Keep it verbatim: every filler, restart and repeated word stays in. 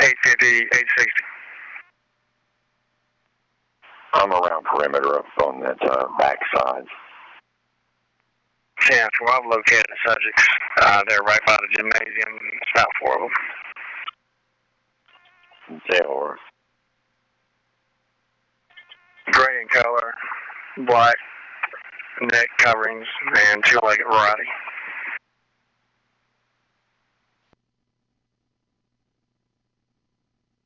eight fifty, eight sixty. I'm around perimeter up on that uh, back side. ten four, I've located the subjects. Uh, they're right by the gymnasium. It's about four of them. Taylor. Gray in color, black neck coverings, and two-legged variety.